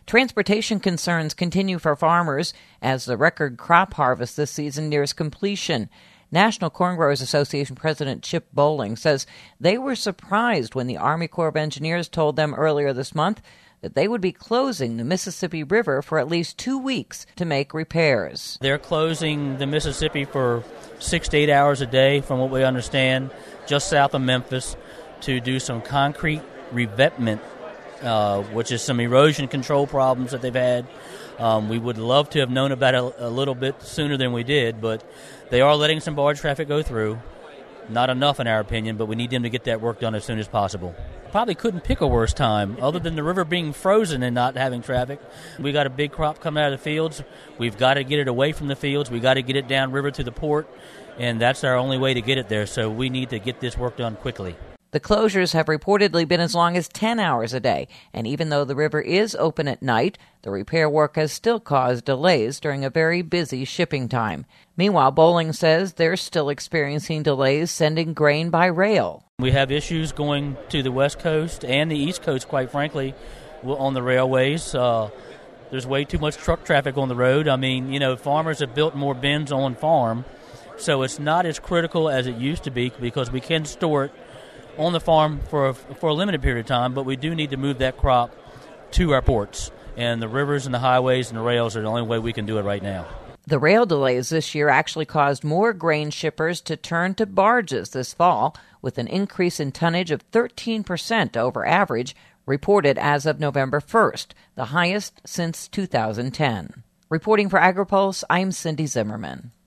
Transportation concerns continue for farmers as the record crop harvest this season nears completion. National Corn Growers Association President Chip Bowling says they were surprised when the Army Corps of Engineers told them earlier this month that they would be closing the Mississippi River for at least 2 weeks to make repairs. They're closing the Mississippi for 6 to 8 hours a day, from what we understand, just south of Memphis, to do some concrete revetment, which is some erosion control problems that they've had. We would love to have known about it a little bit sooner than we did, but they are letting some barge traffic go through. Not enough in our opinion, but we need them to get that work done as soon as possible. Probably couldn't pick a worse time other than the river being frozen and not having traffic. We got a big crop coming out of the fields. We've got to get it away from the fields. We got to get it downriver to the port, and that's our only way to get it there. So we need to get this work done quickly. The closures have reportedly been as long as 10 hours a day, and even though the river is open at night, the repair work has still caused delays during a very busy shipping time. Meanwhile, Bowling says they're still experiencing delays sending grain by rail. We have issues going to the West Coast and the East Coast, quite frankly, on the railways. There's way too much truck traffic on the road. I mean, farmers have built more bins on farm, so it's not as critical as it used to be because we can store it on the farm for a limited period of time, but we do need to move that crop to our ports. And the rivers and the highways and the rails are the only way we can do it right now. The rail delays this year actually caused more grain shippers to turn to barges this fall, with an increase in tonnage of 13% over average, reported as of November 1st, the highest since 2010. Reporting for AgriPulse, I'm Cindy Zimmerman.